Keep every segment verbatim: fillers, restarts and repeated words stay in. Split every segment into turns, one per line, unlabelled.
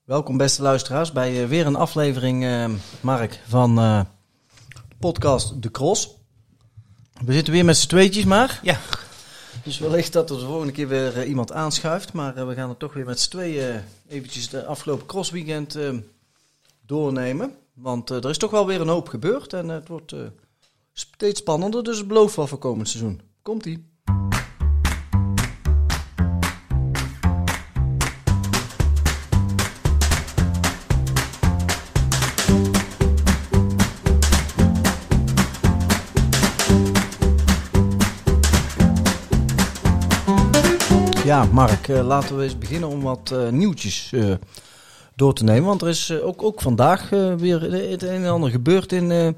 Welkom beste luisteraars bij uh, weer een aflevering, uh, Mark, van uh, podcast De Cross. We zitten weer met z'n tweetjes, maar.
Ja.
Dus wellicht dat er de volgende keer weer uh, iemand aanschuift. Maar uh, we gaan er toch weer met z'n tweeën uh, eventjes de afgelopen crossweekend uh, doornemen. Want uh, er is toch wel weer een hoop gebeurd en uh, het wordt uh, steeds spannender. Dus het belooft wel voor komend seizoen. Komt-ie. Ja, Mark, uh, laten we eens beginnen om wat uh, nieuwtjes uh, door te nemen. Want er is uh, ook, ook vandaag uh, weer het een en ander gebeurd in, uh,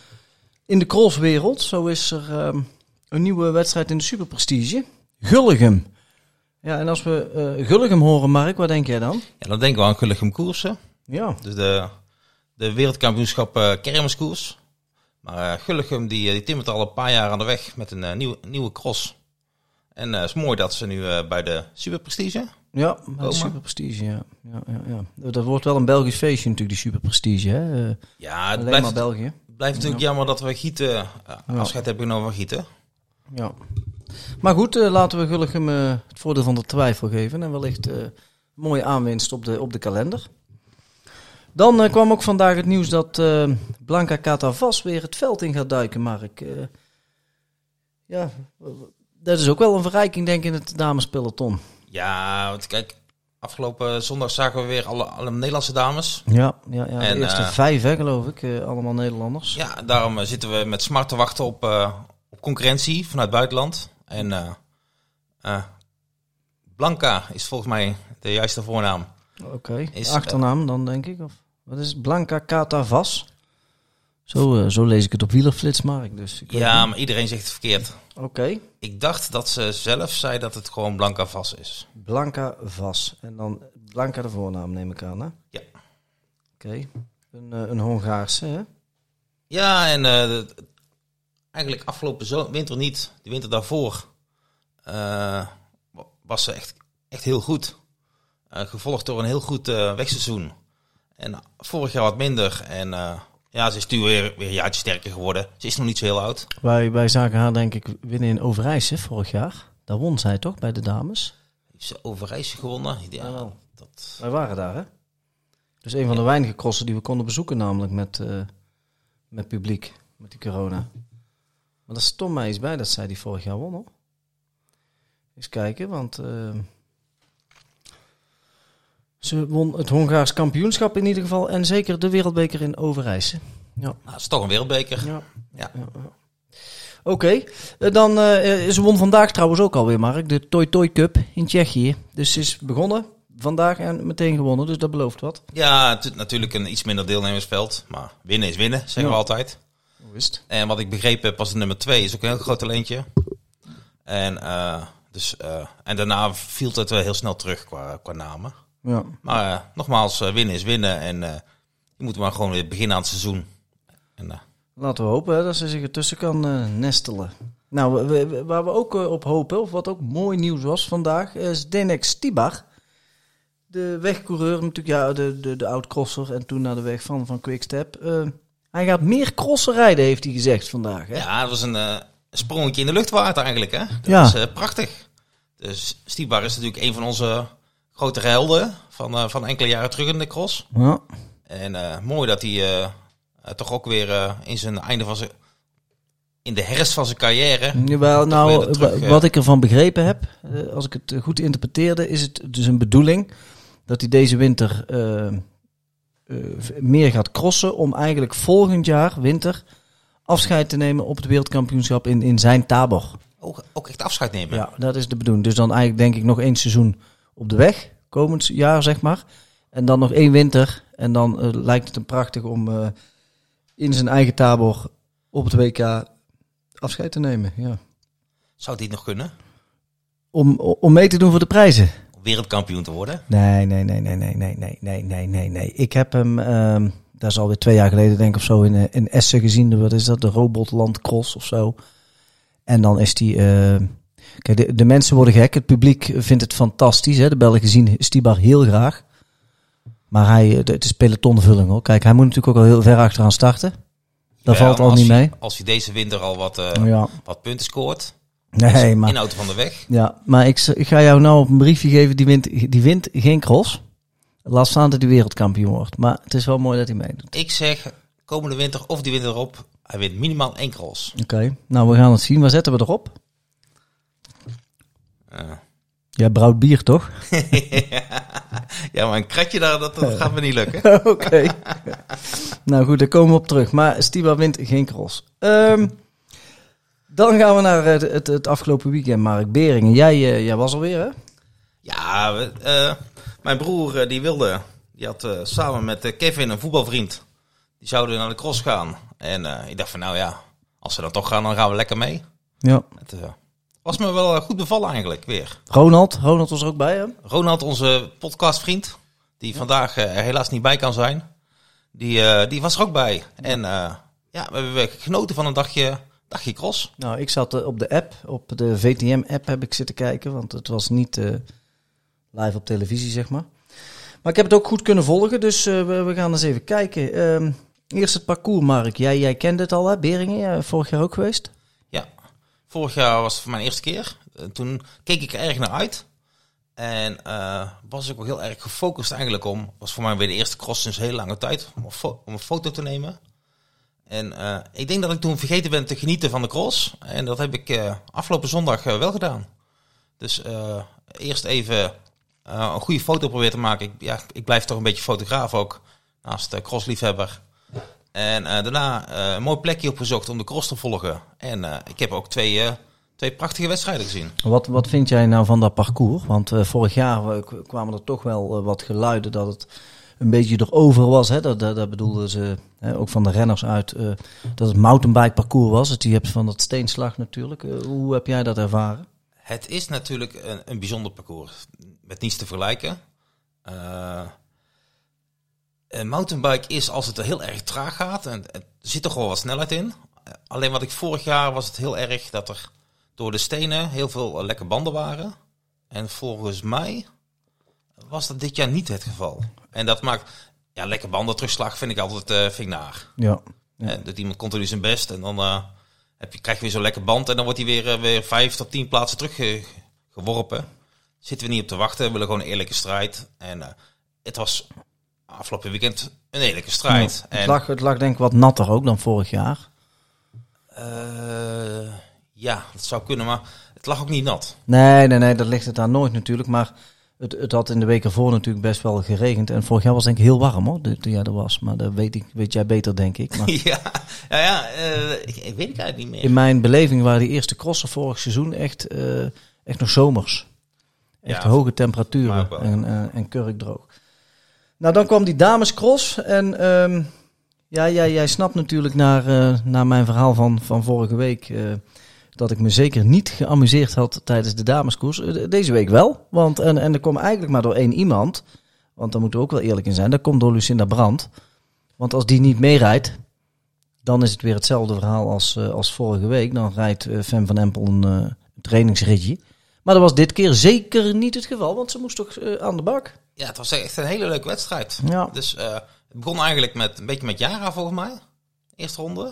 in de crosswereld. Zo is er uh, een nieuwe wedstrijd in de Superprestige. Gullegem. Ja, en als we uh, Gullegem horen, Mark, wat denk jij dan?
Ja, dan denken we aan Gullegem koersen.
Ja.
Dus de, de wereldkampioenschap uh, kermiskoers. Maar uh, Gullegem die, die timmert al een paar jaar aan de weg met een uh, nieuwe, nieuwe cross. En het uh, is mooi dat ze nu uh, bij de Superprestige
Ja, bij de Superprestige, ja. Ja, ja, ja. Dat wordt wel een Belgisch feestje natuurlijk, die Superprestige. Hè? Uh,
ja, het
alleen
blijft,
maar België.
Het blijft natuurlijk ja. jammer dat we Gieten uh,
Ja.
afscheid hebben genomen van Gieten.
Ja. Maar goed, uh, laten we Gullegem uh, het voordeel van de twijfel geven. En wellicht uh, mooie aanwinst op de, op de kalender. Dan uh, kwam ook vandaag het nieuws dat uh, Blanca Catavas weer het veld in gaat duiken, Mark. Uh, ja... Dat is ook wel een verrijking, denk ik, in het damespeloton.
Ja, want kijk, afgelopen zondag zagen we weer alle, alle Nederlandse dames.
Ja, ja, ja de
en,
eerste uh, vijf, hè, geloof ik. Uh, allemaal Nederlanders.
Ja, daarom uh, zitten we met smart te wachten op, uh, op concurrentie vanuit het buitenland. En uh, uh, Blanca is volgens mij de juiste voornaam.
Oké, okay. achternaam uh, dan, denk ik. Of wat is het? Blanca Catavas. Zo, uh, zo lees ik het op Wielerflits, Mark. Dus ik
ja, maar iedereen zegt het verkeerd.
Oké. Okay.
Ik dacht dat ze zelf zei dat het gewoon Blanca Vas is.
Blanca Vas. En dan Blanca de voornaam, neem ik aan, hè?
Ja.
Oké. Okay. Een, uh, een Hongaarse, hè?
Ja, en uh, de, eigenlijk afgelopen zo- winter niet. De winter daarvoor uh, was ze echt, echt heel goed. Uh, gevolgd door een heel goed uh, wegseizoen. En uh, vorig jaar wat minder. En... Uh, Ja, ze is nu weer, weer een jaartje sterker geworden. Ze is nog niet zo heel oud.
Wij, wij zagen haar denk ik winnen in Overijse vorig jaar. Daar won zij toch bij de dames?
Heeft ze Overijse gewonnen? Ja,
ja,
dat...
Wij waren daar, hè? Dus een van ja. de weinige crossen die we konden bezoeken namelijk met, uh, met publiek. Met die corona. Maar dat stond mij eens bij dat zij die vorig jaar won, hoor. Eens kijken, want... Uh, Ze won het Hongaars kampioenschap in ieder geval. En zeker de wereldbeker in Overijse. Ja.
Nou, dat is toch een wereldbeker.
Ja.
Ja.
ja, ja. Oké. Okay. Dan uh, ze won vandaag trouwens ook alweer, Mark. De Toy Toy Cup in Tsjechië. Dus ze is begonnen vandaag en meteen gewonnen. Dus dat belooft wat.
Ja, het is natuurlijk een iets minder deelnemersveld. Maar winnen is winnen, zeggen ja. we altijd.
Hoe is het?
En wat ik begrepen heb, was de nummer twee. Is ook een heel groot talentje. En, uh, dus, uh, en daarna viel het wel heel snel terug qua, qua namen.
Ja.
Maar uh, nogmaals, uh, winnen is winnen. En uh, je moet maar gewoon weer beginnen aan het seizoen. En, uh,
Laten we hopen hè, dat ze zich ertussen kan uh, nestelen. Nou, we, we, waar we ook uh, op hopen, of wat ook mooi nieuws was vandaag, is Zdeněk Stybar. De wegcoureur, natuurlijk ja, de, de, de oud-crosser en toen naar de weg van, van Quickstep. Uh, hij gaat meer crossen rijden, heeft hij gezegd vandaag. Hè?
Ja, dat was een uh, sprongetje in de lucht waard eigenlijk. Hè? Dat
ja.
is uh, prachtig. Dus Stybar is natuurlijk een van onze... grotere helden van, uh, van enkele jaren terug in de cross.
Ja.
En uh, mooi dat hij uh, uh, toch ook weer uh, in zijn einde van zijn... in de herfst van zijn carrière...
Jawel, nou, terug, uh, wat ik ervan begrepen heb, uh, als ik het goed interpreteerde, is het dus een bedoeling dat hij deze winter uh, uh, meer gaat crossen om eigenlijk volgend jaar, winter, afscheid te nemen op het wereldkampioenschap in, in zijn Tabor.
Ook, ook echt afscheid nemen?
Ja, dat is de bedoeling. Dus dan eigenlijk denk ik nog één seizoen op de weg, komend jaar zeg maar. En dan nog één winter. En dan uh, lijkt het hem prachtig om uh, in zijn eigen Tabor op het W K afscheid te nemen. Ja.
Zou die nog kunnen?
Om, om mee te doen voor de prijzen?
Om wereldkampioen te worden?
Nee, nee, nee, nee, nee, nee, nee, nee, nee, nee, nee. Ik heb hem, um, dat is alweer twee jaar geleden denk ik of zo, in, in Essen gezien. Wat is dat? De Robotland Cross of zo. En dan is die... Uh, kijk, de, de mensen worden gek. Het publiek vindt het fantastisch. Hè? De Belgen zien Stybar heel graag. Maar hij, het is pelotonvulling hoor. Kijk, hij moet natuurlijk ook al heel ver achteraan starten. Daar
Ja,
valt al
als
niet
hij,
mee.
Als hij deze winter al wat, uh,
Ja.
wat punten scoort,
Nee,
is
maar...
in auto van de weg.
Ja, maar ik, ik ga jou nou op een briefje geven, die wint, die wint geen cross. Laat staan dat hij wereldkampioen wordt. Maar het is wel mooi dat hij meedoet.
Ik zeg, komende winter of die winter erop, hij wint minimaal één cross.
Oké, okay. Nou we gaan het zien. Waar zetten we erop?
Uh.
Jij brouwt bier, toch?
Ja, maar een kratje daar, dat, dat gaat me niet lukken.
Oké. Okay. Nou goed, daar komen we op terug. Maar Stibar wint geen cross. Um, dan gaan we naar het, het, het afgelopen weekend, Mark Beringen. Jij, uh, jij was alweer, hè?
Ja, uh, mijn broer uh, die wilde, die had uh, samen met uh, Kevin, een voetbalvriend, die zouden naar de cross gaan. En uh, ik dacht van, nou ja, als ze dan toch gaan, dan gaan we lekker mee.
Ja.
Het uh, was me wel goed bevallen eigenlijk, weer.
Ronald, Ronald was er ook bij, hè?
Ronald, onze podcastvriend, die ja. vandaag uh, er helaas niet bij kan zijn, die, uh, die was er ook bij. En uh, ja, we hebben genoten van een dagje... Dagje cross.
Nou, ik zat op de app, op de V T M-app heb ik zitten kijken, want het was niet uh, live op televisie, zeg maar. Maar ik heb het ook goed kunnen volgen, dus uh, we, we gaan eens even kijken. Uh, eerst het parcours, Mark. Jij, jij kende het al, hè? Beringen, ja, vorig jaar ook geweest?
Ja, vorig jaar was het voor mijn eerste keer. Uh, toen keek ik er erg naar uit. En uh, was ik ook heel erg gefocust eigenlijk om, was voor mij weer de eerste cross sinds heel lange tijd, om een, fo- om een foto te nemen. En uh, ik denk dat ik toen vergeten ben te genieten van de cross. En dat heb ik uh, afgelopen zondag uh, wel gedaan. Dus uh, eerst even uh, een goede foto proberen te maken. Ik, ja, ik blijf toch een beetje fotograaf ook, naast uh, crossliefhebber. En uh, daarna uh, een mooi plekje opgezocht om de cross te volgen. En uh, ik heb ook twee, uh, twee prachtige wedstrijden gezien.
Wat, wat vind jij nou van dat parcours? Want uh, vorig jaar uh, kwamen er toch wel uh, wat geluiden dat het... een beetje erover was, hè? Dat, dat, dat bedoelden ze hè, ook van de renners uit, uh, dat het mountainbike parcours was. Het, je hebt van dat steenslag natuurlijk. Uh, hoe heb jij dat ervaren?
Het is natuurlijk een, een bijzonder parcours, met niets te vergelijken. Uh, een mountainbike is als het er heel erg traag gaat, en er zit toch wel wat snelheid in. Uh, alleen wat ik vorig jaar was het heel erg dat er door de stenen heel veel uh, lekke banden waren. En volgens mij was dat dit jaar niet het geval. En dat maakt... Ja, lekker bandenterugslag vind ik altijd uh, vind ik naar.
Ja. ja.
En dat iemand continu zijn best. En dan uh, heb je, krijg je weer zo'n lekker band. En dan wordt hij weer, uh, weer vijf tot tien plaatsen teruggeworpen. Zitten we niet op te wachten. We willen gewoon een eerlijke strijd. En uh, het was afgelopen weekend een eerlijke strijd.
Ja, het,
en,
lag, het lag denk ik wat natter ook dan vorig jaar.
Uh, ja, dat zou kunnen. Maar het lag ook niet nat.
Nee, nee, nee. Dat ligt het daar nooit natuurlijk. Maar... Het, het had in de week ervoor natuurlijk best wel geregend. En vorig jaar was denk ik heel warm hoor, toen jij er was. Maar dat weet, ik, weet jij beter denk ik. Maar
ja, ja, ja uh, ik, ik weet het eigenlijk niet meer.
In mijn beleving waren die eerste crossen vorig seizoen echt, uh, echt nog zomers. Echt ja, hoge temperaturen en, uh, en kurkdroog. Nou, dan kwam die damescross. En um, ja, jij, jij snapt natuurlijk naar, uh, naar mijn verhaal van, van vorige week... Uh, dat ik me zeker niet geamuseerd had tijdens de dameskoers. Deze week wel. Want, en, en dat kwam eigenlijk maar door één iemand. Want daar moeten we ook wel eerlijk in zijn. Dat komt door Lucinda Brandt. Want als die niet meerijdt, dan is het weer hetzelfde verhaal als, uh, als vorige week. Dan rijdt uh, Fem van Empel een uh, trainingsritje. Maar dat was dit keer zeker niet het geval. Want ze moest toch uh, aan de bak.
Ja, het was echt een hele leuke wedstrijd.
Ja.
Dus uh, het begon eigenlijk met een beetje met Jara volgens mij. Eerste ronde.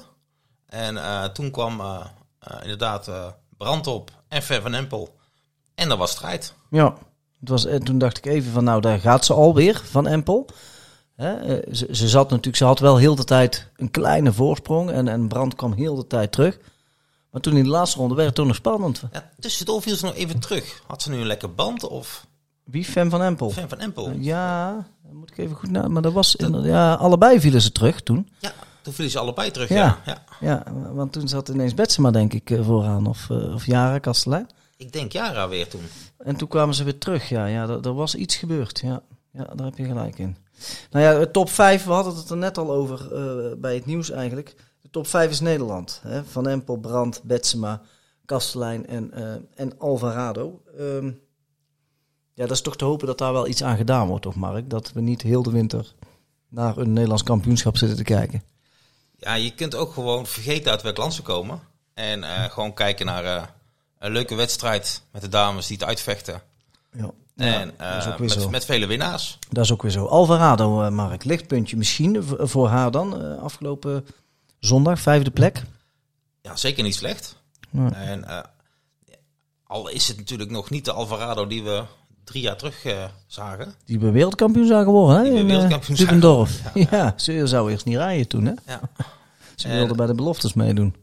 En uh, toen kwam... Uh, Uh, inderdaad, uh, Brandt op en Fem van Empel. En dat was strijd.
Ja, het was, en toen dacht ik even van nou, daar gaat ze alweer, Van Empel. Hè, uh, ze, ze zat natuurlijk, ze had wel heel de tijd een kleine voorsprong. En, en Brandt kwam heel de tijd terug. Maar toen in de laatste ronde werd het toch nog spannend.
Ja, tussendoor viel ze nog even terug. Had ze nu een lekker band of...
Wie? Fem van Empel?
Fem van Empel.
Uh, ja, dan moet ik even goed na. Maar dat was, dat... ja, allebei vielen ze terug toen.
Ja. Toen vielen ze allebei terug,
ja.
Ja, ja.
ja want toen zat ineens Betsema, denk ik, vooraan. Of, uh, of Jara, Kastelein.
Ik denk Jara weer toen.
En toen kwamen ze weer terug, ja. ja er, er was iets gebeurd, ja. Ja, daar heb je gelijk in. Nou ja, de top vijf, we hadden het er net al over uh, bij het nieuws eigenlijk. De top vijf is Nederland. Hè? Van Empel, Brandt, Betsema, Kastelein en, uh, en Alvarado. Um, ja, dat is toch te hopen dat daar wel iets aan gedaan wordt, toch Mark? Dat we niet heel de winter naar een Nederlands kampioenschap zitten te kijken.
Ja, je kunt ook gewoon vergeten uit welk land ze komen. En uh, gewoon kijken naar uh, een leuke wedstrijd met de dames die het uitvechten.
Ja. Ja,
en
dat is ook
uh,
weer
met,
zo.
met vele winnaars.
Dat is ook weer zo. Alvarado, uh, Mark, lichtpuntje misschien v- voor haar dan. Uh, afgelopen zondag, vijfde plek.
Ja, zeker niet slecht.
Nee.
En uh, al is het natuurlijk nog niet de Alvarado die we drie jaar terug uh, zagen.
Die we wereldkampioen zijn geworden, hè?
Die we
in
wereldkampioen
uh, Dubendorf.
zijn.
Ja,
Ja,
ja. Ze zou eerst niet rijden toen, hè?
Ja.
Ze
En-
wilde bij de beloftes meedoen.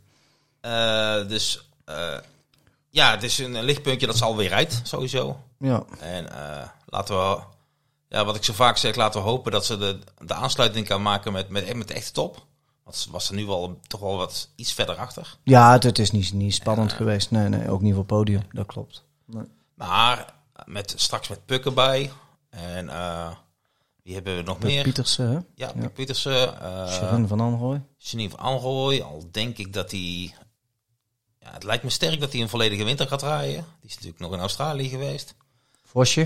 Uh, dus uh, ja, het is een lichtpuntje dat ze alweer rijdt, sowieso.
Ja.
En uh, laten we, ja, wat ik zo vaak zeg, laten we hopen dat ze de, de aansluiting kan maken met, met, met de echte top. Want ze was er nu wel toch wel wat iets verder achter.
Ja, het, het is niet, niet spannend
Ja.
geweest. Nee, nee, ook niet voor podium. Dat klopt. Nee.
Maar met, straks met Puk erbij. En uh, wie hebben we nog
Met
meer?
Pietersen, hè?
Ja,
Ja.
Puk Pietersen. Uh,
Sharon van Anrooy.
Janine van Anrooy. Al denk ik dat hij... Ja, het lijkt me sterk dat hij een volledige winter gaat rijden. Die is natuurlijk nog in Australië geweest.
Vosje.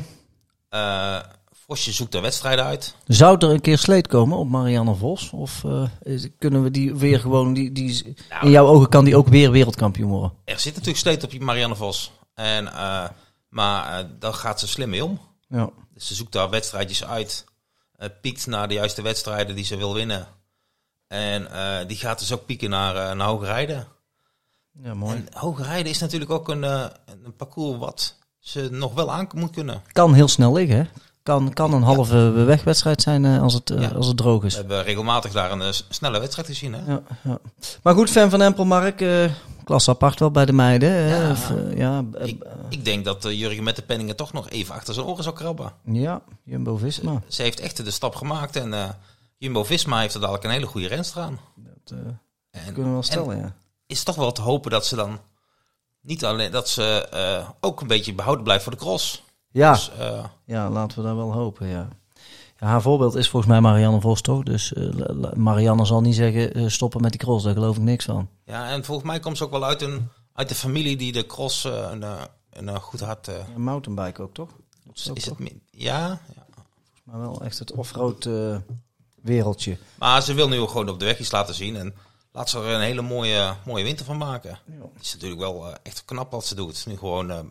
Uh, Vosje zoekt de wedstrijden uit.
Zou er een keer sleet komen op Marianne Vos? Of uh, is, kunnen we die weer gewoon... Die, die,
Nou,
in jouw ogen kan die ook weer wereldkampioen worden?
Er zit natuurlijk sleet op die Marianne Vos. En, uh, maar uh, daar gaat ze slim mee om.
Ja.
Dus ze zoekt daar wedstrijdjes uit. Uh, piekt naar de juiste wedstrijden die ze wil winnen. En uh, die gaat dus ook pieken naar, uh, naar hoge rijden.
Ja, mooi.
En hoge rijden is natuurlijk ook een, uh, een parcours wat ze nog wel aan moet kunnen.
Kan heel snel liggen, hè? Kan, kan een halve wegwedstrijd zijn uh, als, het, uh,
Ja.
als het droog is.
We hebben regelmatig daar een uh, snelle wedstrijd gezien. Hè?
Ja, ja. Maar goed, fan van Empel, Mark. Uh, klas apart wel bij de meiden. Hè?
Ja.
Of, uh, ja, uh,
Ik, ik denk dat uh, Jurgen met de Penningen toch nog even achter zijn oren zou krabben.
ja, Jumbo-Visma.
Ze heeft echt de stap gemaakt. En uh, Jumbo-Visma heeft er dadelijk een hele goede renster aan.
Dat uh,
En,
kunnen we wel
en
stellen, ja.
is toch wel te hopen dat ze dan niet alleen dat ze uh, ook een beetje behouden blijft voor de cross.
Ja,
Dus, uh,
ja, laten we daar wel hopen, ja. Ja, haar voorbeeld is volgens mij Marianne Vos, toch? Dus uh, Marianne zal niet zeggen uh, stoppen met die cross, daar geloof ik niks van.
ja, en volgens mij komt ze ook wel uit een uit de familie die de cross uh, een, uh, een uh, goed hart. Uh,
Een mountainbike ook, toch? Dat is ook
is
toch?
het, mi- ja, ja,
Maar wel echt het offroad uh, wereldje.
maar ze wil nu ook gewoon op de weg iets laten zien en laat ze er een hele mooie, mooie winter van maken.
Ja.
Het is natuurlijk wel uh, echt knap wat ze doet. Nu gewoon uh,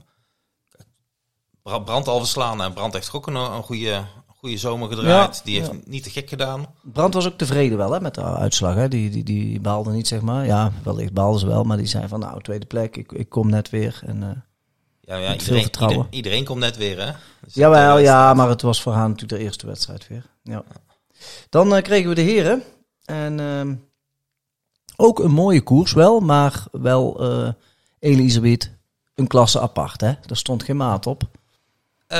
Brand al verslaan en Brand heeft ook een, een goede, goede zomer gedraaid.
Ja,
die heeft
ja.
niet te gek gedaan.
Brand was ook tevreden wel hè, met de uitslag. Hè. Die, die, die baalde niet, zeg maar. Ja, wellicht baalde ze wel, maar die zei van nou, tweede plek, ik, ik kom net weer. En, uh,
Ja, ja,
Met veel
iedereen,
vertrouwen.
ieder- iedereen komt net weer, hè? Dus
jawel,
dat, uh,
ja, maar het was voor haar natuurlijk de eerste wedstrijd weer. Ja. Dan uh, kregen we de heren. En uh, ook een mooie koers wel, maar wel uh, Elisabeth een klasse apart. Hè. Daar stond geen maat op.
Uh,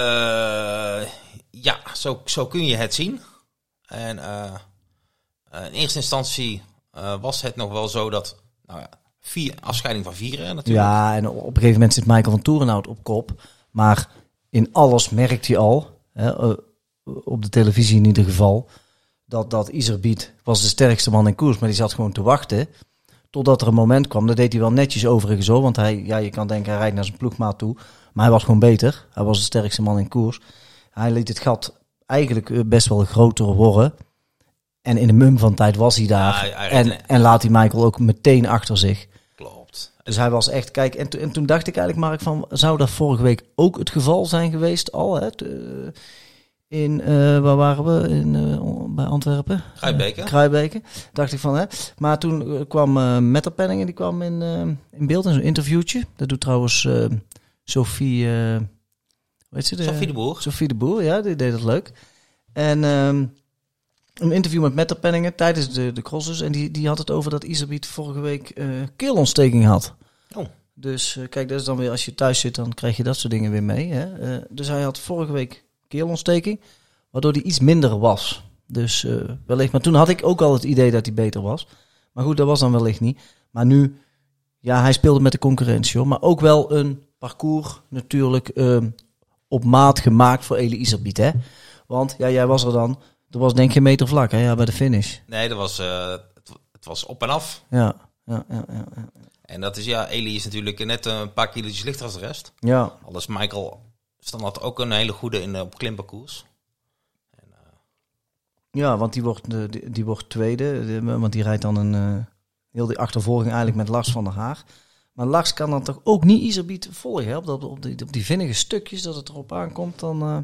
ja, zo, zo kun je het zien. En uh, uh, in eerste instantie uh, was het nog wel zo dat... Nou ja, vier, afscheiding van vieren natuurlijk.
Ja, en op een gegeven moment zit Michael van Toerenhout op kop. Maar in alles merkt je al, hè, uh, op de televisie in ieder geval, dat, dat Iserbiet was de sterkste man in koers. Maar die zat gewoon te wachten totdat er een moment kwam. Dat deed hij wel netjes overigens zo. Want hij, ja, je kan denken, hij rijdt naar zijn ploegmaat toe. Maar hij was gewoon beter. Hij was de sterkste man in koers. Hij liet het gat eigenlijk best wel groter worden. En in de mum van tijd was hij daar.
Ja, hij- hij
en,
reed-
en laat hij Michael ook meteen achter zich.
Klopt.
Dus hij was echt, kijk, en, to, en toen dacht ik eigenlijk, Mark, van, zou dat vorige week ook het geval zijn geweest al? Hè? Te- in, uh, waar waren we? In, uh, bij Antwerpen?
Kruijbeke.
Uh, Kruijbeke. Dacht ik van, hè. Maar toen uh, kwam uh, Mette Penningen, die kwam in, uh, in beeld in zo'n interviewtje. Dat doet trouwens uh, Sophie, uh, hoe heet ze? De,
Sophie de Boer.
Sophie de Boer, ja, die deed het leuk. En um, een interview met Mette Penningen tijdens de, de crosses. En die, die had het over dat Iserbiet vorige week uh, keelontsteking had.
Oh.
Dus uh, kijk, dat is dan weer, als je thuis zit, dan krijg je dat soort dingen weer mee. Hè? Uh, dus hij had vorige week keelontsteking, waardoor hij iets minder was. Dus uh, wellicht, maar toen had ik ook al het idee dat hij beter was. Maar goed, dat was dan wellicht niet. Maar nu, ja, hij speelde met de concurrentie, hoor. Maar ook wel een parcours natuurlijk uh, op maat gemaakt voor Elie Iserbiet, hè. Want, ja, jij was er dan. Er was denk ik een meter vlak, hè, ja, bij de finish.
Nee, dat was, uh, het, het was op en af.
Ja, ja, ja, ja. ja.
En dat is, ja, Elie is natuurlijk net een paar kilo's lichter als de rest.
Ja,
Al is Michael standaard ook een hele goede in, uh, op klimparcours. En, uh,
ja, want die wordt, de, die, die wordt tweede. De, want die rijdt dan een uh, heel die achtervolging eigenlijk met Lars van der Haar. Maar Lars kan dan toch ook niet Iserbiet volgen. Hè? Op, dat, op, die, op die vinnige stukjes dat het erop aankomt, dan uh,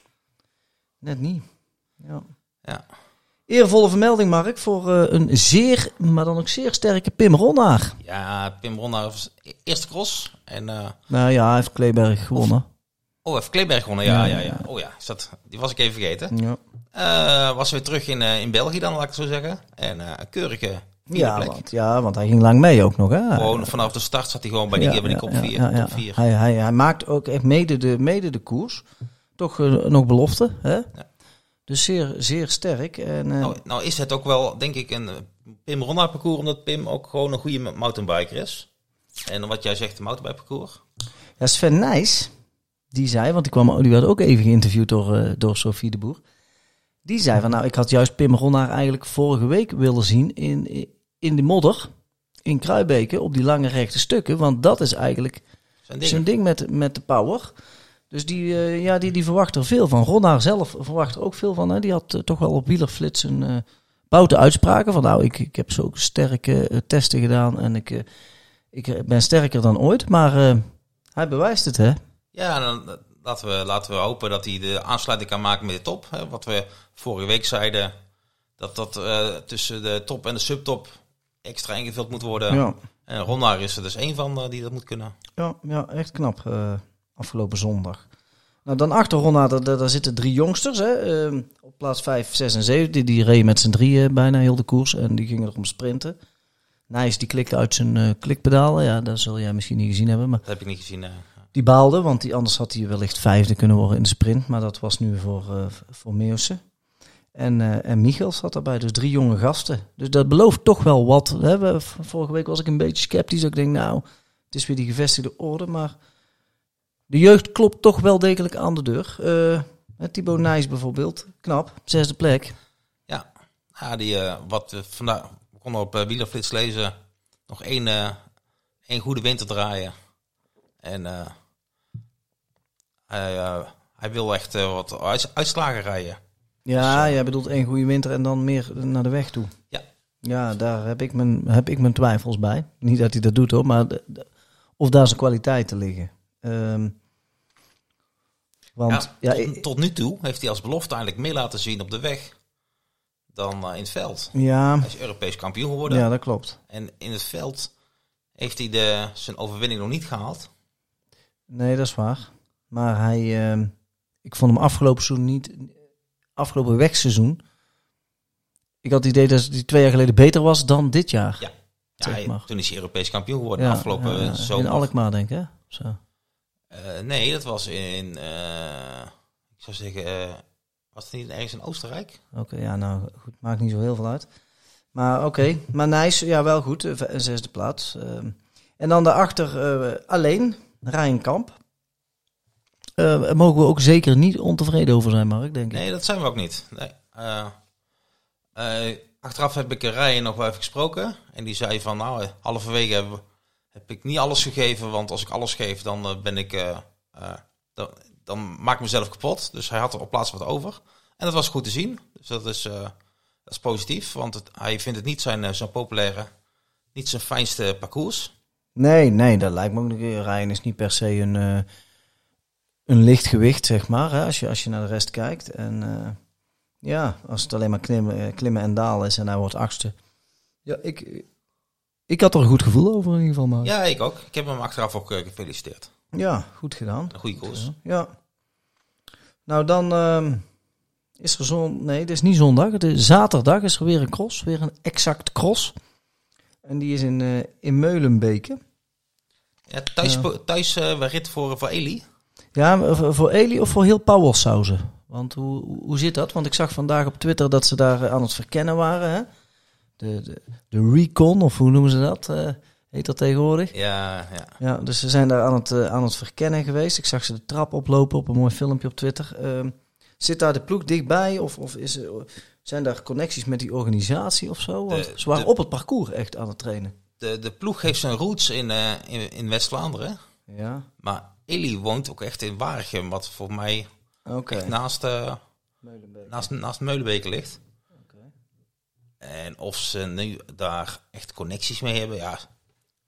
net niet. Ja.
Ja.
Eervolle vermelding, Mark, voor uh, een zeer, maar dan ook zeer sterke Pim Ronnaar.
Ja, Pim Ronnaar was eerste cross. En, uh,
nou ja, hij heeft Kleeberg gewonnen.
Of, oh, hij heeft Kleeberg gewonnen, ja, ja, ja. ja. Oh ja, is dat, die was ik even vergeten.
Ja.
Uh, was weer terug in, uh, in België dan, laat ik het zo zeggen. En uh, een keurige
ja
plek.
want, ja, want hij ging lang mee ook nog. Hè?
Gewoon vanaf de start zat hij gewoon bij die,
ja,
bij die kop
ja,
vier.
Ja, ja,
top vier.
Hij, hij, hij maakt ook echt mede de, mede de koers. Toch uh, nog belofte. Hè?
Ja.
Dus zeer, zeer sterk. En, uh,
nou, nou is het ook wel, denk ik, een Pim Ronnaar parcours, omdat Pim ook gewoon een goede mountainbiker is. En wat jij zegt, een mountainbike parcours.
Ja, Sven Nijs, die zei, want die, kwam, die werd ook even geïnterviewd door, uh, door Sophie de Boer. Die zei van, nou, ik had juist Pim Ronnaar eigenlijk vorige week willen zien in, in de modder, in Kruibeke, op die lange rechte stukken. Want dat is eigenlijk
zijn ding,
zijn ding met, met de power. Dus die, uh, ja, die, die verwacht er veel van. Ronnaar zelf verwacht er ook veel van. Hè. Die had uh, toch wel op wielerflits een uh, boute uitspraken van, nou, ik, ik heb zo sterke uh, testen gedaan en ik, uh, ik ben sterker dan ooit. Maar uh, hij bewijst het, hè.
Ja, dan laten we, laten we hopen dat hij de aansluiting kan maken met de top. Hè. Wat we vorige week zeiden, dat dat uh, tussen de top en de subtop extra ingevuld moet worden.
Ja.
En Ronnaar is er dus één van uh, die dat moet kunnen.
Ja, ja echt knap. Uh, afgelopen zondag. Nou, dan achter Ronnaar, daar, daar zitten drie jongsters. Hè. Uh, op plaats vijf, zes en zeven. Die, die reden met z'n drieën bijna heel de koers. En die gingen erom sprinten. Nijs, die klikte uit zijn uh, klikpedalen. Ja, dat zul jij misschien niet gezien hebben. Maar
dat heb ik niet gezien. Uh.
Die baalde, want die, anders had hij wellicht vijfde kunnen worden in de sprint. Maar dat was nu voor, uh, voor Meeuwsen. En, uh, en Michels zat daarbij, dus drie jonge gasten. Dus dat belooft toch wel wat. Hè. We, vorige week was ik een beetje sceptisch. Ik denk, nou, het is weer die gevestigde orde. Maar de jeugd klopt toch wel degelijk aan de deur. Uh, Thibaut Nijs bijvoorbeeld, knap, zesde plek.
Ja, ja die, uh, wat we vandaag we konden op uh, Wielerflits lezen. Nog één, uh, één goede winter draaien. En uh, hij, uh, hij wil echt uh, wat uits- uitslagen rijden.
Ja,
dus, uh,
jij bedoelt één goede winter en dan meer naar de weg toe.
Ja.
Ja, daar heb ik mijn, heb ik mijn twijfels bij. Niet dat hij dat doet hoor, maar de, de, of daar zijn kwaliteiten liggen. Um, want,
ja,
ja,
tot,
ik,
tot nu toe heeft hij als belofte eigenlijk meer laten zien op de weg dan uh, in het veld.
Ja,
hij is Europees kampioen geworden.
Ja, dat klopt.
En in het veld heeft hij de, zijn overwinning nog niet gehaald.
Nee, dat is waar. Maar hij, uh, ik vond hem afgelopen seizoen niet, afgelopen wegseizoen. Ik had het idee dat hij twee jaar geleden beter was dan dit jaar.
Ja, ja
zeg
hij,
maar.
toen is hij Europees kampioen geworden.
Ja,
afgelopen
ja, ja.
zomer.
In Alkmaar, denk ik, hè? Zo.
Uh, nee, dat was in, uh, ik zou zeggen, uh, was het niet ergens in Oostenrijk?
Oké, okay, ja, nou goed, maakt niet zo heel veel uit. Maar oké, okay. maar Nijs, ja wel goed, een zesde plaats. Uh, en dan daarachter uh, alleen, Ryan Kamp. Uh, daar mogen we ook zeker niet ontevreden over zijn, Mark, denk ik.
Nee, dat zijn we ook niet. Nee. Uh, uh, achteraf heb ik Ryan nog wel even gesproken. En die zei van, nou, halverwege heb, heb ik niet alles gegeven. Want als ik alles geef, dan uh, ben ik, uh, uh, dan, dan maak ik mezelf kapot. Dus hij had er op plaats wat over. En dat was goed te zien. Dus dat is, uh, dat is positief. Want het, hij vindt het niet zijn, uh, zijn populaire, niet zijn fijnste parcours.
Nee, nee, dat lijkt me ook niet. Ryan is niet per se een, uh, een licht gewicht, zeg maar. Hè, als je, als je naar de rest kijkt. En uh, ja, als het alleen maar klimmen, klimmen en dalen is en hij wordt achtste. Ja, ik, ik had er een goed gevoel over in ieder geval. Maar.
Ja, ik ook. Ik heb hem achteraf ook uh, gefeliciteerd.
Ja, goed gedaan.
Een goede koers.
Ja. Nou, dan uh, is er zo'n... Nee, het is niet zondag. Het is zaterdag is er weer een cross. Weer een exact cross. En die is in, uh, in Meulenbeke.
Ja, thuis,
Ja.
thuis uh, rit voor, voor Eli.
Ja, voor, voor Eli of voor heel Pauwelsauzen? Want hoe, hoe zit dat? Want ik zag vandaag op Twitter dat ze daar aan het verkennen waren. Hè? De, de, de recon, of hoe noemen ze dat? Uh, heet dat tegenwoordig?
Ja, ja.
Ja, dus ze zijn daar aan het, uh, aan het verkennen geweest. Ik zag ze de trap oplopen op een mooi filmpje op Twitter. Uh, zit daar de ploeg dichtbij? Of, of is, uh, zijn daar connecties met die organisatie of zo? Want
De,
ze waren
de,
op het parcours echt aan het trainen.
De, de ploeg heeft zijn roots in, uh, in, in West-Vlaanderen.
Ja.
Maar Eli woont ook echt in Waregem, wat voor mij
okay.
echt naast, uh,
Meulenbeke.
naast, naast Meulenbeke ligt.
Okay.
En of ze nu daar echt connecties mee hebben, ja.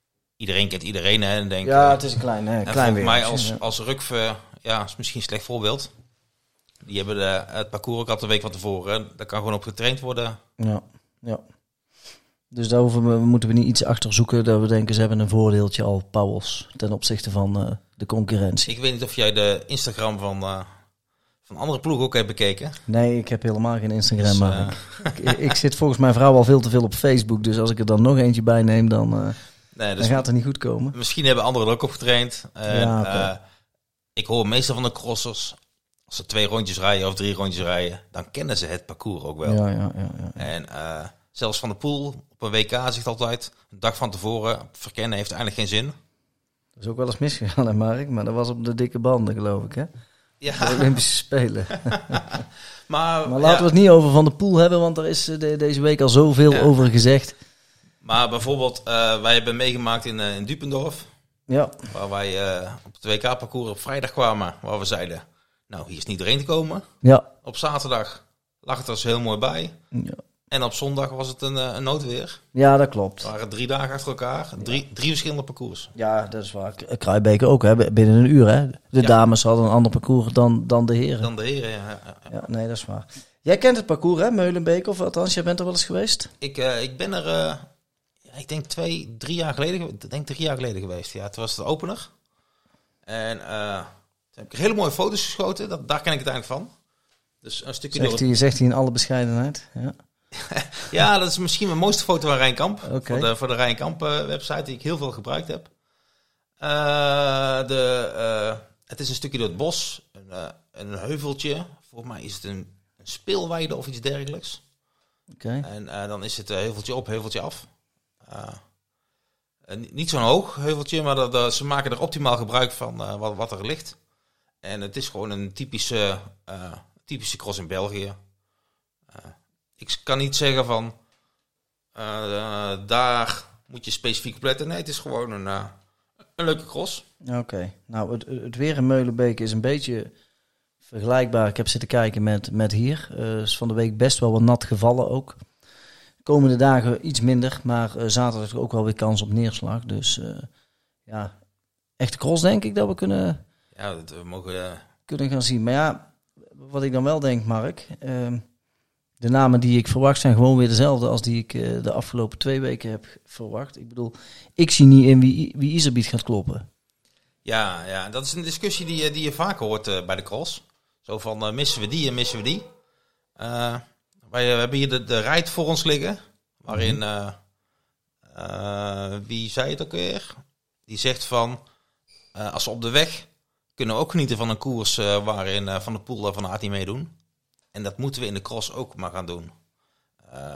iedereen kent iedereen. Hè, en denk,
ja,
uh,
het is een klein, hè, klein
voor
weer.
mij als, ja. als Rukve, ja, is misschien een slecht voorbeeld. Die hebben de, het parcours ook al de week van tevoren. Daar kan gewoon op getraind worden.
Ja, ja. Dus daarover moeten we niet iets achterzoeken dat we denken ze hebben een voordeeltje al, Pauwels, ten opzichte van uh, de concurrentie.
Ik weet niet of jij de Instagram van, uh, van andere ploegen ook hebt bekeken.
Nee, ik heb helemaal geen Instagram.
Dus,
maar uh... ik, ik zit volgens mijn vrouw al veel te veel op Facebook. Dus als ik er dan nog eentje bij neem, dan, uh, nee, dus dan gaat het niet goed komen.
Misschien hebben anderen er ook op getraind. En,
ja, okay. uh,
ik hoor meestal van de crossers, als ze twee rondjes rijden of drie rondjes rijden, dan kennen ze het parcours ook wel.
Ja, ja, ja, ja.
En uh, zelfs Van der Poel op een W K zegt altijd, een dag van tevoren, verkennen heeft eigenlijk geen zin.
Dat is ook wel eens misgegaan, hè, Mark? Maar dat was op de dikke banden, geloof ik, hè?
Ja.
De Olympische Spelen.
maar,
maar laten ja. we het niet over Van der Poel hebben, want er is de, deze week al zoveel ja. over gezegd.
Maar bijvoorbeeld, uh, wij hebben meegemaakt in, uh, in Dupendorf.
Ja.
Waar wij uh, op het W K-parcours op vrijdag kwamen, waar we zeiden, nou, hier is niet doorheen te komen.
Ja.
Op zaterdag lag het er dus heel mooi bij.
Ja.
En op zondag was het een, een noodweer.
Ja, dat klopt.
Het waren drie dagen achter elkaar. Drie, drie verschillende parcours.
Ja, dat is waar. Kruijbeke ook, hè, binnen een uur. Hè. De ja. dames hadden een ander parcours dan, dan de heren.
Dan de heren, ja, ja, ja.
Ja, nee, dat is waar. Jij kent het parcours, hè, Meulenbeek? Of althans, jij bent er wel eens geweest?
Ik, uh, ik ben er, uh, ik denk twee, drie jaar geleden, ik denk drie jaar geleden geweest. Ja, het was de opener. En uh, toen heb ik hele mooie foto's geschoten. Dat, daar ken ik het eigenlijk van. Dus een stukje
zegt,
door...
hij, zegt hij in alle bescheidenheid, ja.
Ja, dat is misschien mijn mooiste foto van Rijnkamp.
Okay.
Voor de, voor de Rijnkamp uh, website, die ik heel veel gebruikt heb. Uh, de, uh, het is een stukje door het bos. Een, uh, een heuveltje. Volgens mij is het een, een speelweide of iets dergelijks.
Okay.
En uh, dan is het uh, heuveltje op, heuveltje af. Uh, uh, niet zo'n hoog heuveltje, maar dat, dat, ze maken er optimaal gebruik van uh, wat, wat er ligt. En het is gewoon een typische, uh, typische cross in België. Uh, Ik kan niet zeggen van, uh, uh, daar moet je specifiek op letten. Nee, het is gewoon een, uh, een leuke cross.
Oké, okay. Nou het, het weer in Meulenbeek is een beetje vergelijkbaar. Ik heb zitten kijken met, met hier. Uh, is van de week best wel wat nat gevallen ook. Komende dagen iets minder, maar uh, zaterdag ook wel weer kans op neerslag. Dus uh, ja, echte cross denk ik dat we kunnen,
ja, dat we mogen, uh...
kunnen gaan zien. Maar ja, wat ik dan wel denk, Mark... Uh, De namen die ik verwacht zijn gewoon weer dezelfde als die ik uh, de afgelopen twee weken heb verwacht. Ik bedoel, ik zie niet in wie, wie Iserbiet gaat kloppen.
Ja, ja, dat is een discussie die, die je vaker hoort uh, bij de cross. Zo van, uh, missen we die en missen we die. Uh, wij uh, hebben hier de, de rijd voor ons liggen. Waarin, uh, uh, wie zei het ook weer? Die zegt van, uh, als we op de weg kunnen we ook genieten van een koers uh, waarin uh, Van der Poel en Van Aert niet meedoen. En dat moeten we in de cross ook maar gaan doen. Uh,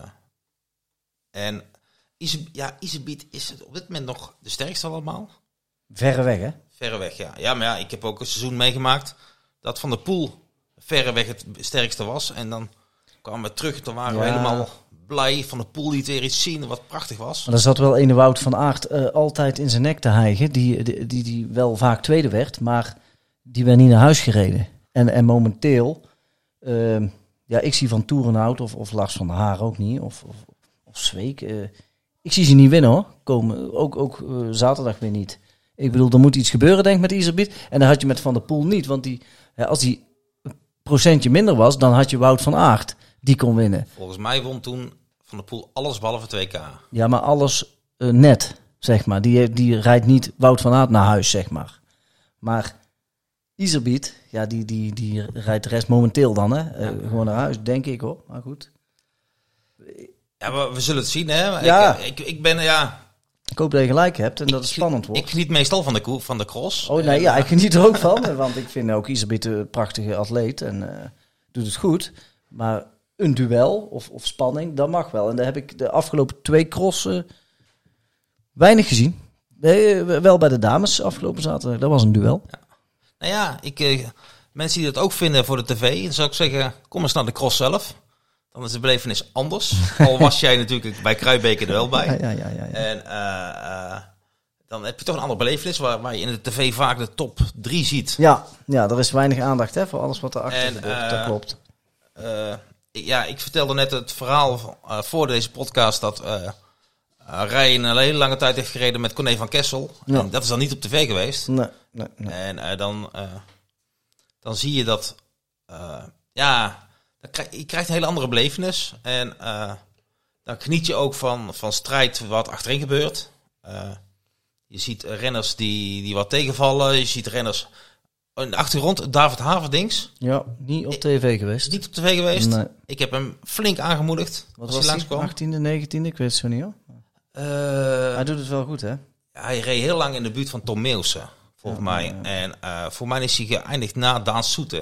en Iser, ja, Iserbiet is op dit moment nog de sterkste allemaal.
Verreweg, hè?
Verreweg, ja. Ja, maar ja, ik heb ook een seizoen meegemaakt dat Van der Poel verreweg het sterkste was. En dan kwamen we terug en toen waren ja. we helemaal blij. Van der Poel liet weer iets zien wat prachtig was.
Maar er zat wel ene Wout van Aert uh, altijd in zijn nek te hijgen. Die, die, die, die wel vaak tweede werd, maar die werd niet naar huis gereden. En, en momenteel... Uh, ja, ik zie Van Toerenhout of, of Lars van der Haar ook niet. Of, of, of Zweek. Uh, ik zie ze niet winnen hoor. Komen, ook ook uh, zaterdag weer niet. Ik bedoel, er moet iets gebeuren denk ik met Iserbiet. En dat had je met Van der Poel niet. Want die, ja, als die een procentje minder was, dan had je Wout van Aert. Die kon winnen.
Volgens mij won toen Van der Poel alles behalve twee K.
Ja, maar alles uh, net, zeg maar. Die, die rijdt niet Wout van Aert naar huis, zeg maar. Maar... Iserbiet, ja, die, die, die rijdt de rest momenteel dan, hè? Uh, ja. Gewoon naar huis, denk ik hoor. Maar goed.
Ja, maar we zullen het zien, hè?
Ja.
Ik, ik, ik ben, ja...
Ik hoop dat je gelijk hebt en
ik,
dat het spannend wordt.
Ik geniet meestal van de, van de cross.
Oh nee, ja, ik geniet er ook van. Want ik vind ook Iserbiet een prachtige atleet en uh, doet het goed. Maar een duel of, of spanning, dat mag wel. En daar heb ik de afgelopen twee crossen weinig gezien. Nee, wel bij de dames afgelopen zaterdag, dat was een duel.
Ja. Nou ja, ik, uh, mensen die dat ook vinden voor de tv, dan zou ik zeggen, kom eens naar de cross zelf. Dan is de belevenis anders. Al was jij natuurlijk bij Kruijbeke er wel bij.
Ja, ja, ja, ja, ja.
En uh, uh, dan heb je toch een andere belevenis, waar, waar je in de tv vaak de top drie ziet.
Ja, ja, er is weinig aandacht hè, voor alles wat er achter zit. Uh, dat klopt.
Uh, ja, ik vertelde net het verhaal uh, voor deze podcast dat uh, uh, rijden een hele lange tijd heeft gereden met Corné van Kessel.
Ja.
En dat is dan niet op tv geweest.
Nee, nee, nee.
En uh, dan, uh, dan zie je dat, uh, ja, dan krijg, je krijgt een hele andere belevenis. En uh, dan geniet je ook van, van strijd wat achterin gebeurt. Uh, je ziet renners die, die wat tegenvallen. Je ziet renners in de achtergrond. David Haverdings.
Ja, niet op tv geweest.
Niet op tv geweest.
Nee.
Ik heb hem flink aangemoedigd.
Wat
als
was
hij
hij?
langskwam.
achttiende, negentiende? Ik weet het zo niet hoor.
Uh,
Hij doet het wel goed hè?
hij reed heel lang in de buurt van Tom Meeuwsen, volgens
Ja,
mij.
ja.
En uh, voor mij is hij geëindigd na Daan Soete.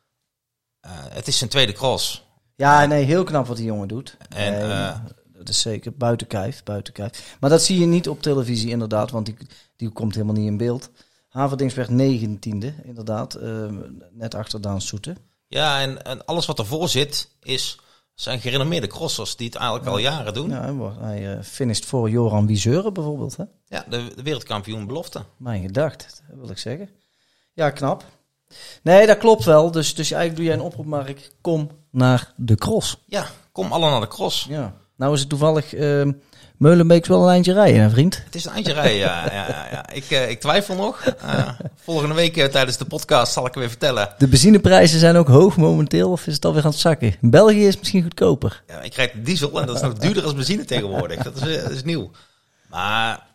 Uh, het is zijn tweede cross.
Ja, nee, heel knap wat die jongen doet.
En,
nee,
uh,
dat is zeker buiten kijf, buiten kijf. Maar dat zie je niet op televisie inderdaad, want die, die komt helemaal niet in beeld. Haverdings werd negentiende, inderdaad. Uh, net achter Daan Soete.
Ja, en, en alles wat ervoor zit, is, zijn gerenommeerde crossers die het eigenlijk al jaren doen.
Ja, hij wordt- hij uh, finisht voor Joran Wieseuren bijvoorbeeld. Hè?
Ja, de, de wereldkampioen belofte.
Mijn gedacht, dat wil ik zeggen. Ja, knap. Nee, dat klopt wel. Dus, dus eigenlijk doe jij een oproep, Mark. Kom naar de cross.
Ja, kom alle naar de cross.
Ja. Nou is het toevallig... Uh, Meulenbeek wel een eindje rijden, hè, vriend?
Het is een eindje rijden, ja. ja, ja, ja. Ik, uh, ik twijfel nog. Uh, volgende week uh, tijdens de podcast zal ik er weer vertellen.
De benzineprijzen zijn ook hoog momenteel, of is het alweer aan het zakken? In België is het misschien goedkoper.
Ja, ik rijd diesel en dat is nog duurder als benzine tegenwoordig. Dat is, uh, dat is nieuw. Maar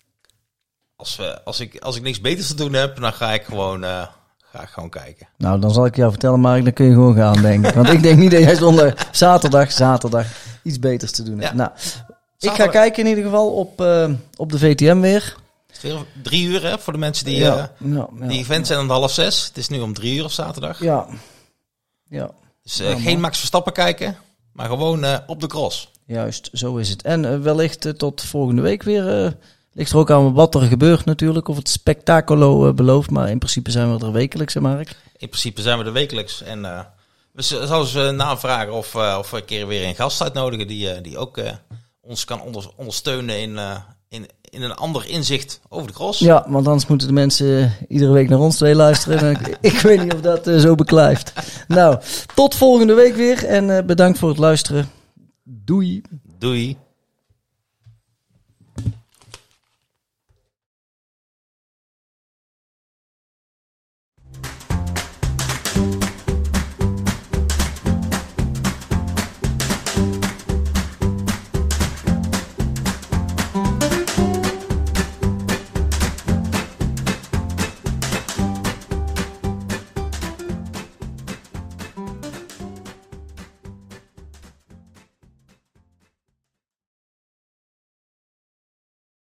als, we, als, ik, als ik niks beters te doen heb, dan ga ik gewoon, uh, ga ik gewoon kijken.
Nou, dan zal ik jou vertellen, Mark, dan kun je gewoon gaan, denk ik. Want ik denk niet dat jij zonder zaterdag, zaterdag iets beters te doen hebt.
Ja.
Nou, ik ga
Zaterdag-
kijken in ieder geval op, uh, op de V T M weer.
Het is weer drie uur hè, voor de mensen die,
Ja,
uh,
ja, ja.
die event zijn om half zes. Het is nu om drie uur op zaterdag.
Ja, ja,
Dus uh,
Ja,
geen
man.
Max Verstappen kijken, maar gewoon uh, op de cross.
juist, zo is het. En uh, wellicht uh, tot volgende week weer. Uh, ligt er ook aan wat er gebeurt natuurlijk, of het spectaculo uh, belooft. Maar in principe zijn we er wekelijks, hè, Mark?
In principe zijn we er wekelijks. En uh, we z- zouden ze navragen of, uh, of we een keer weer een gast uitnodigen die, uh, die ook uh, ons kan onder, ondersteunen in, uh, in, in een ander inzicht over de cross.
Ja, want anders moeten de mensen uh, iedere week naar ons twee luisteren. En ik, ik weet niet of dat uh, zo beklijft. Nou, tot volgende week weer. En uh, bedankt voor het luisteren. Doei.
Doei.